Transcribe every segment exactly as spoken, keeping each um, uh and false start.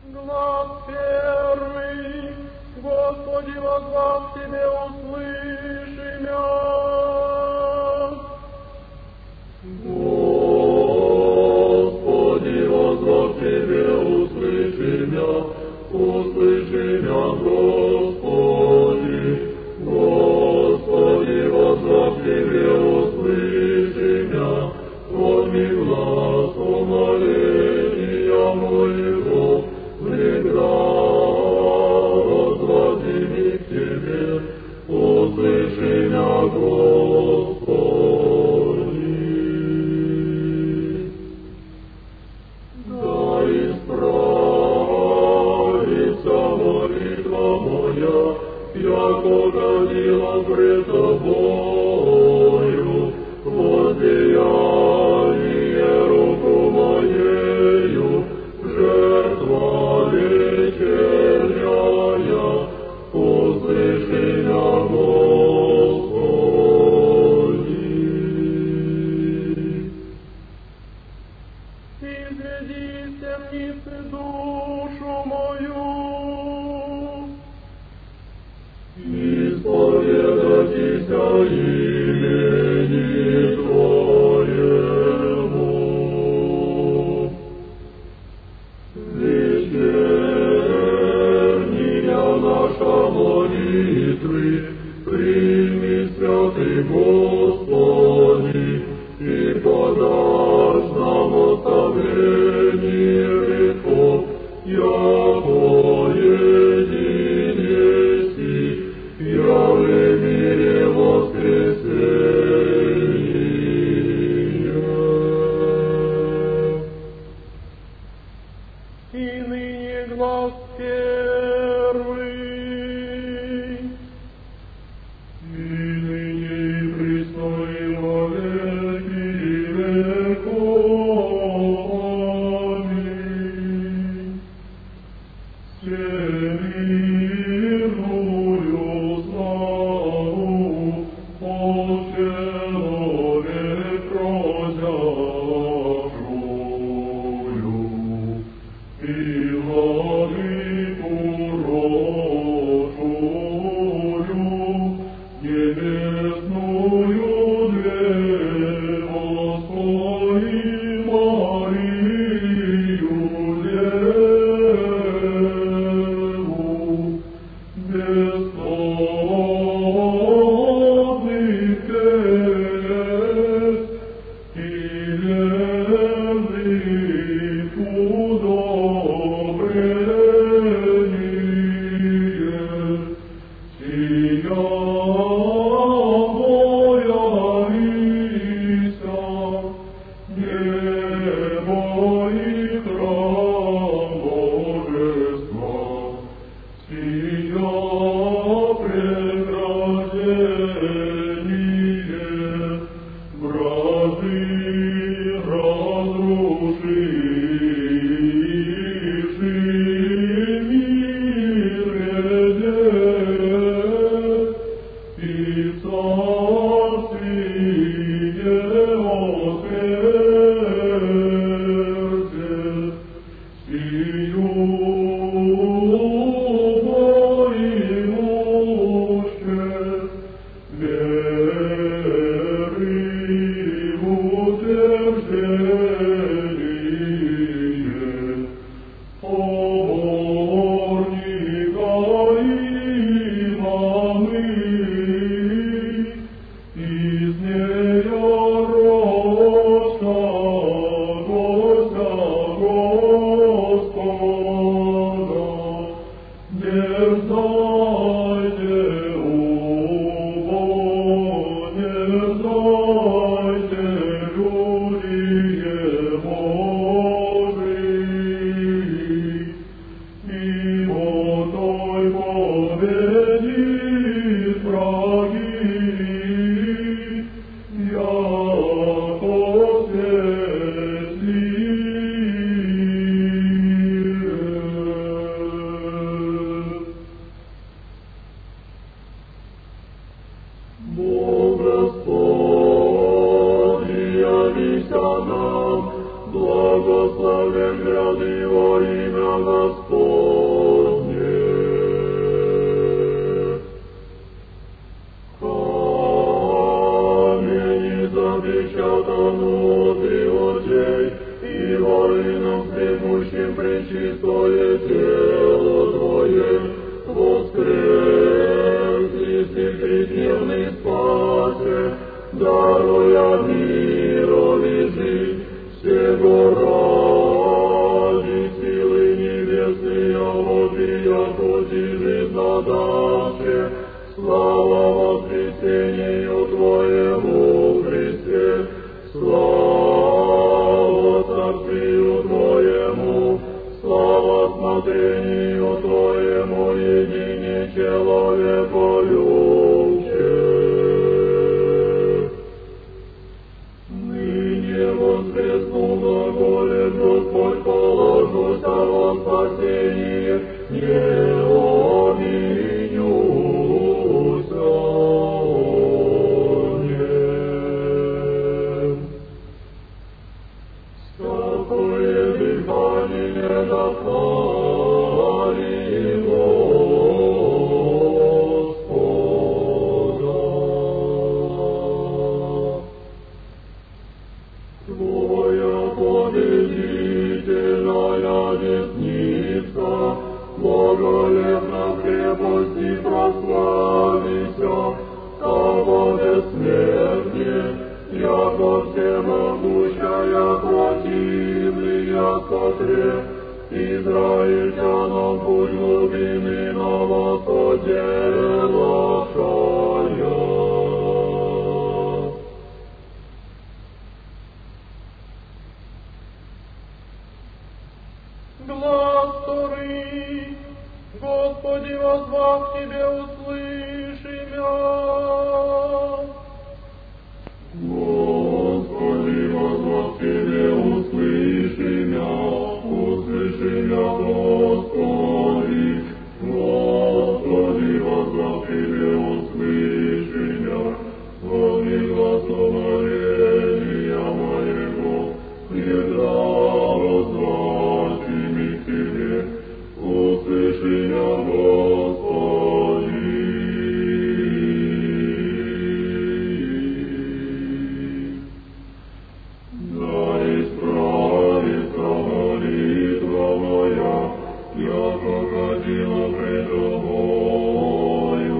Глаз первый, Господи, воззвав Тебе, услыши меня. Господи, воззвав Тебе, услыши меня, услыши меня, Господи. Господи, воззвав Тебе, услыши меня, возьми глаз умоления моего, всегда возвратими к Тебе, услыши меня, Господи. Да исправится молитва моя, яко ходила пред Тобою, воздеяние руку моею, жертва вечерняя, услыши меня, Господи. Изведи темницы душу мою, исповедайтеся имени Твоему. Вечерняя наша молитвы, прими, святый Господи, и подашь нам оставление грехов, яко едине си, явле мире воскресения. и ныне глаз первый, И ныне и присно и во веки веков. Аминь. Всемирную славу от человек прозявшую, и владыку рожую, небесную Деву Господи Марию Деву, бесплодных тест и верных удобрение, сия боялися, небо и храм Божества, сия преграждение, вражды разрушивши мире дев, и царствие отверзет, сию боимуще, веры утверждение, поборника имамы, из нея роста Гостя Господа. Господне. Камень запечатан от Иудей, и воинам всемущим пречистое тело Твое, воскресли тридневный Спасе, даруя мирови жизнь всего ради силы небесные, вопия пути жизнодавшие, слава воскресению Твоему, Христе, слава Царствию Твоему, слава смотрению Твоему, едине человеколюбче. Ныне воскресну глаголе Господь, положуся во спасение, не обидюся. Такое дыхание допали Господа. Твоя победительная десница, благолепна в крепости прославися, того бессмертие, яко всемогущая противная сотре, израильтянам путь глубины на восходе лошая. Глаз вторый, Господи, воззвав к Тебе, услыши мя. Господи, воззвав к Тебе, услыши мя, услыши мя, Господи. Господи, воззвав к Тебе, услыши мя, слови благословения моего, всегда возвратими к Тебе, услыши мя, Господи. Да исправится молитва моя, яко ходила пред Тобою,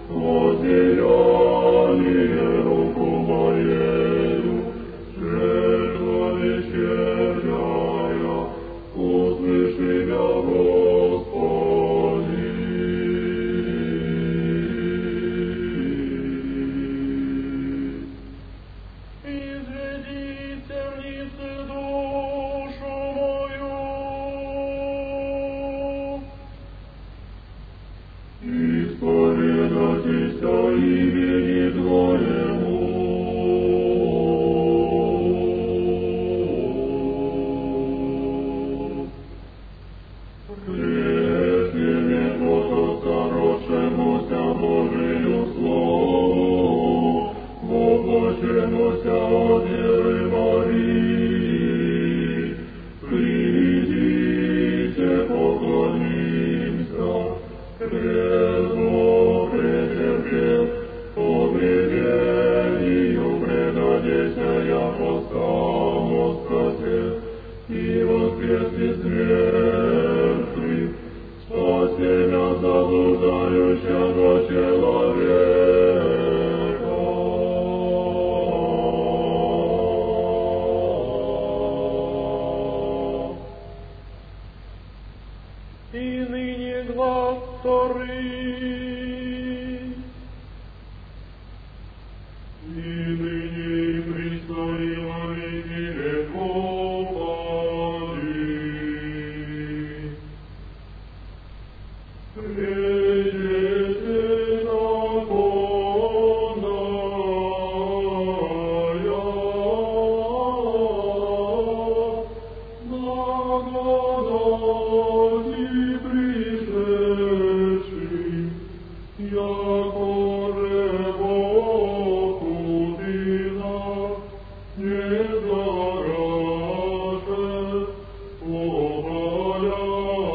воззеляние руку моею, жертва вечерняя, услыши мя, Господи. Изведи темницы душу мою. Исповедайтеся имени Твоему. Прежде веков сорочемуся Божию Слову, воплощемуся от Девы Марии. Придите, поклонимся, крестно претерпев, погребению предадеся яко самоскоте, и воскресли смертных, спасения заблуждающего человека. И ныне глаз второй. И ныне и присно и во веки веков. Аминь. Господи,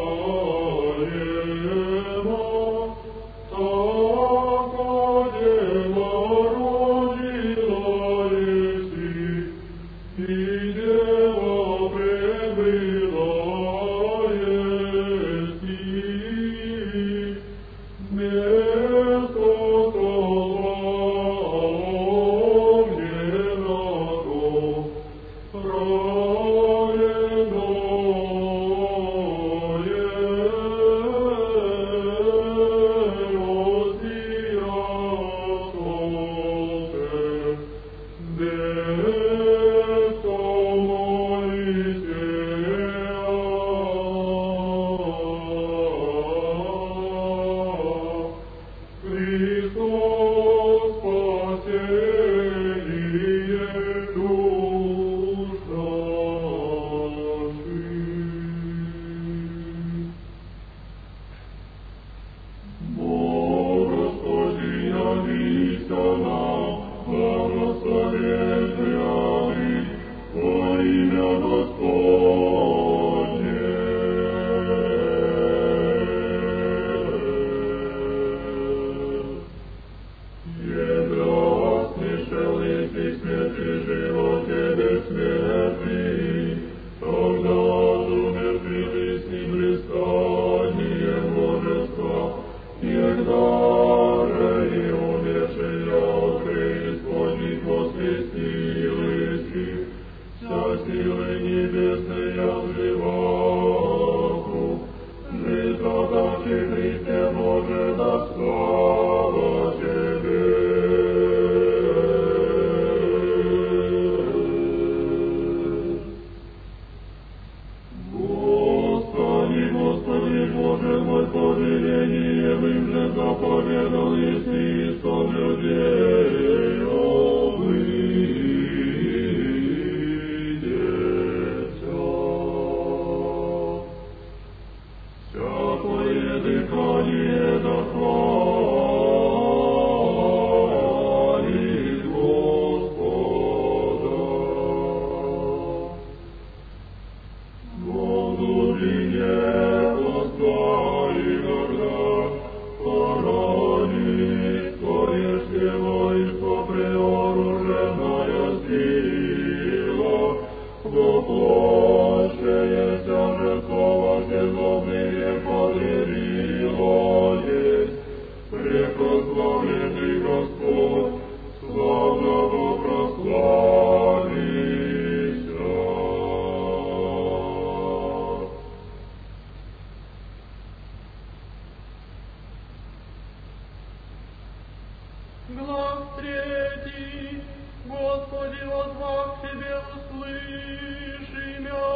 Глаз третий. Господи, возвах Тебе, услыши мя.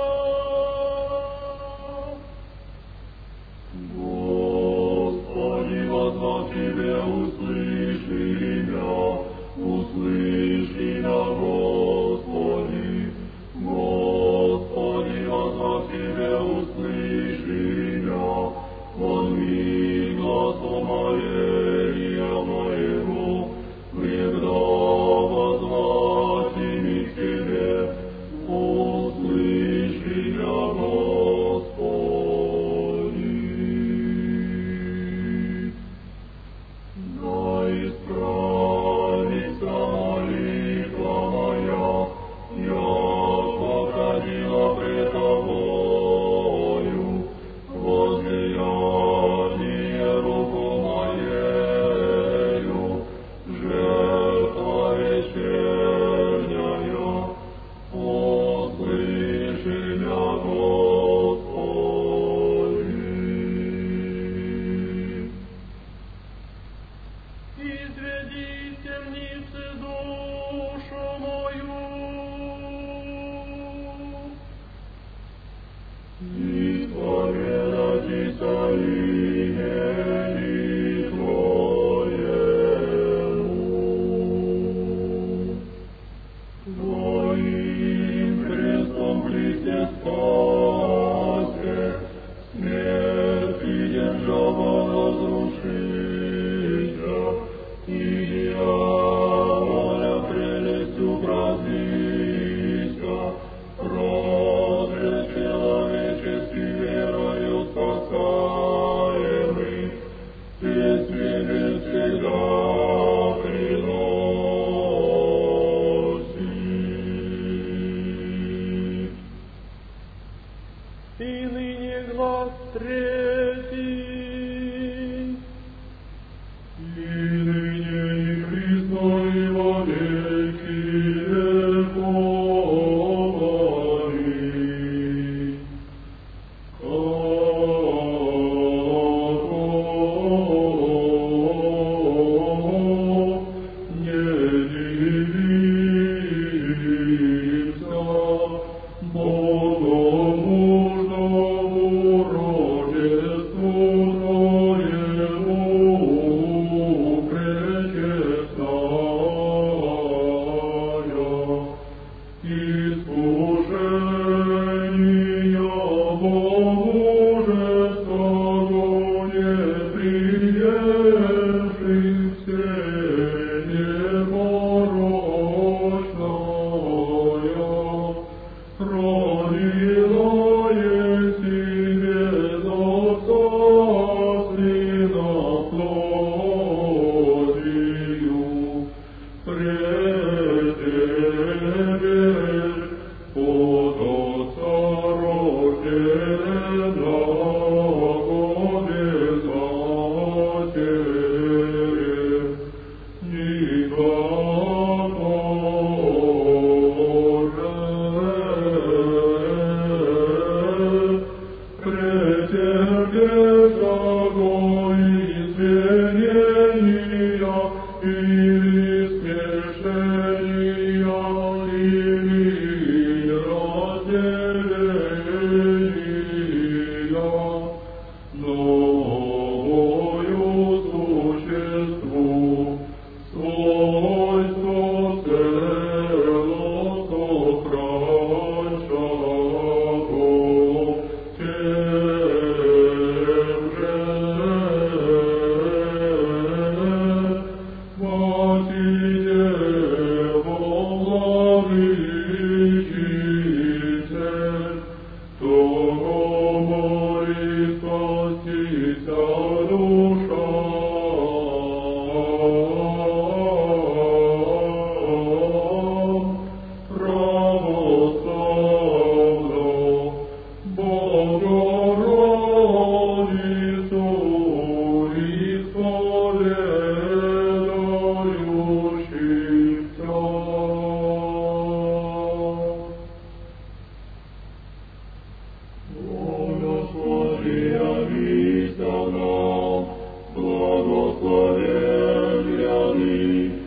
Господи, возвах Тебе, услыши мя, услыши мя, Господи. Господи, возвах Тебе, услыши мя, возьми гласом моего моего, когда возвать ими к Тебе, услыши мя, Господи. Да исправится молитва моя, яко ходила пред Тобою, возлияние руку моею, жертва вечерняя, услыши мя, Господи. Изведи темницы душу мою. Исповедайтеся имени Твоему. Твоим крестом Христе спасе, смерть и держава разрушителя, и дьяволя прелестью праздника, прозрет человеческий верою спасаемый, песни всегда приносит. И ныне глаз третий. И ныне и присно и во веки веков. Не дивимся богомужному рождеству Твоему, пречестная, искушения мужества не приемших все непорочная, родила себе Отца Сына плотью, пред Тебе от Отца рожденного без матери, никогда претерпев изменения или смешения, или разделения, новою существу, свойство целостно краншаго, тем же Спасите владычитель, того моли спастися душа. Православно, Богородицу исповедающихся. Благослови явися нам, благословен ряды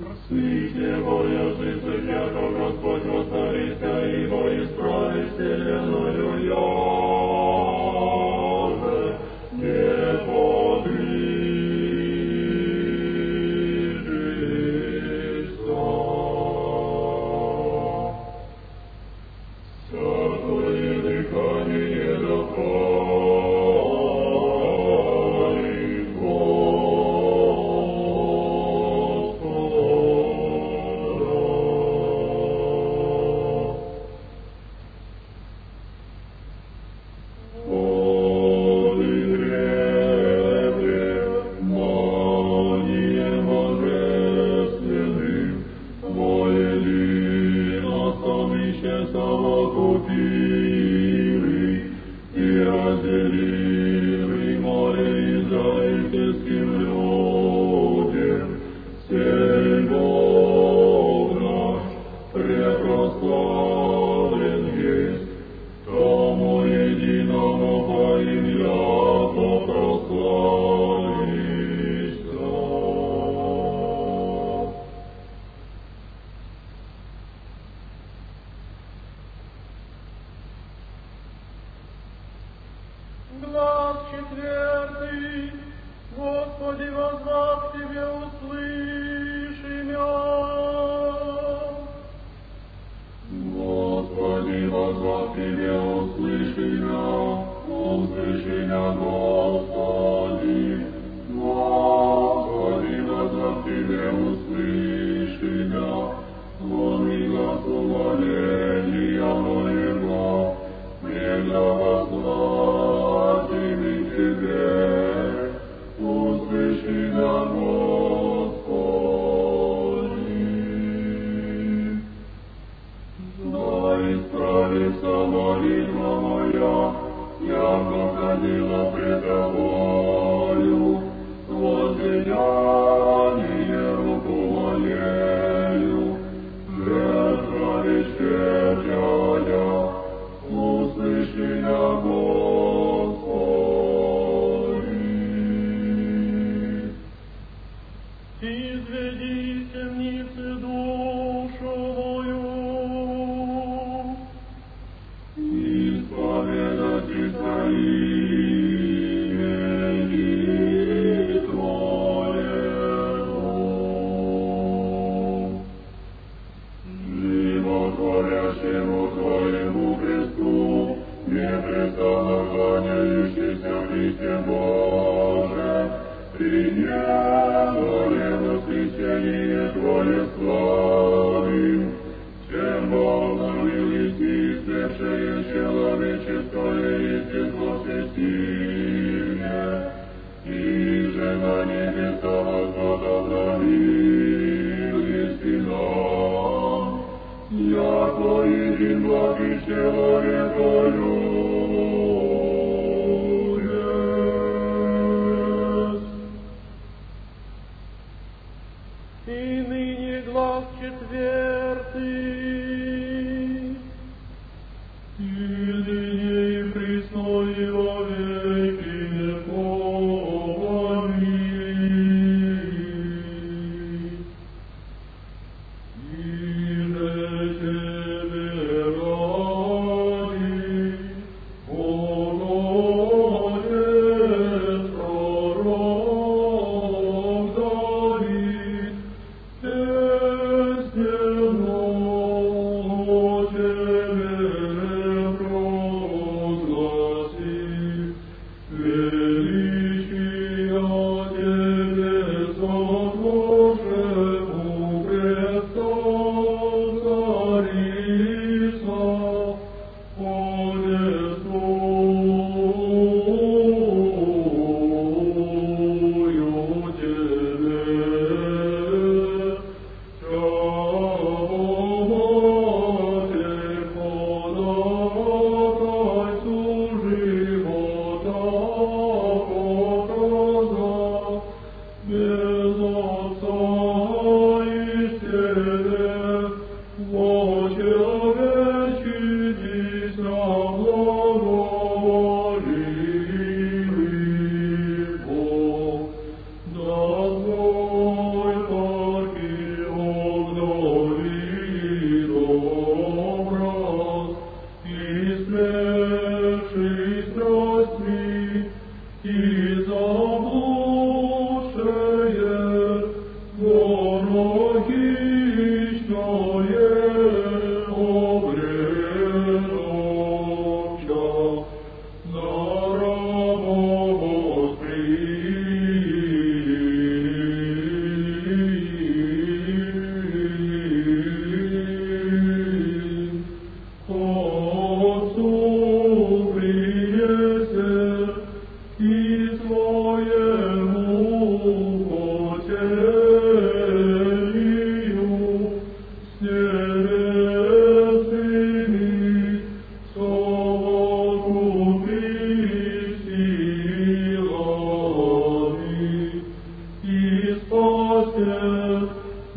Свите Божицы, яко Господь воцарится, ибо исправит вселенную яже, не подвижешься. Всякое дыхание допалит Глаз четвертый, Господи, воззвав к Тебе, услыши меня. Господи, воззвав к Тебе, услыши меня, услыши меня, Господи. Господи, воззвав к Тебе, услыши меня, звони глаз умоления моего, меня воззвать имя Тебе, услыши меня, Господи. Да исправится молитва моя, яко ходила пред Тобою, возлияние руку моею, ветра вечерняя, услыши меня, Господи. Изведи из темницы душу мою. Исповедать Твоими Твоему. Животворящему Твоему Христу, непрестанно кланяющийся в Христе Боже, принемли воскресение Твое славим, чем возновил еси истлевшее человеческое естество всесильне, и же на небеса возблагодарил еси нам, яко един благий человеколюбец. И ныне глаз четвертый, И ныне и присно и во веки веков. Аминь. Иже Тебе ради, Боготец пророк Давид, песнь Тебе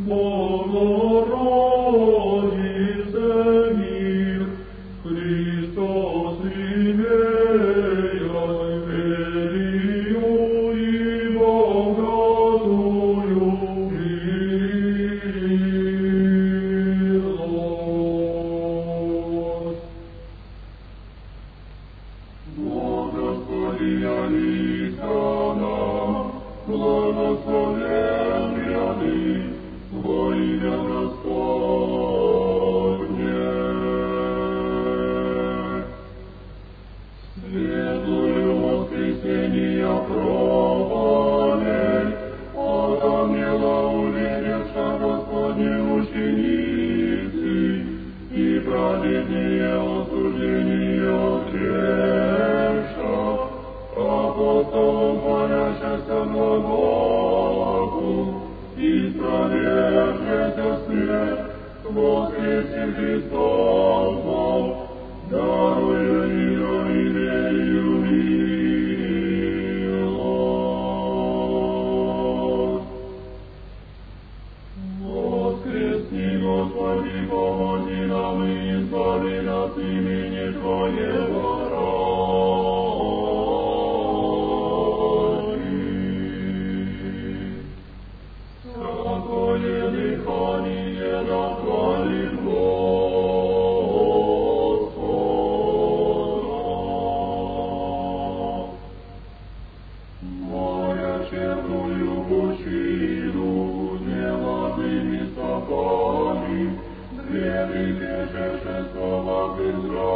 Богородице, мир, Христос имея велию и богатую милость. Благословия лица нам, благословен ряды, во имя Господне. Светлую воскресенья проповедь, от ангела увидевши Господне ученицы, и праведные осуждения греша, апостолом хвалящихся благому, и спровергшийся смерть, воскресе Христовом, даруя миру и верию милость. Воскресни, Господи, помоги нам и избави нас имени Твоего ради. Всякое дыхание да хвалит Господа. Моя черную пучину немалыми стопами, древних пешешествовав Израиль.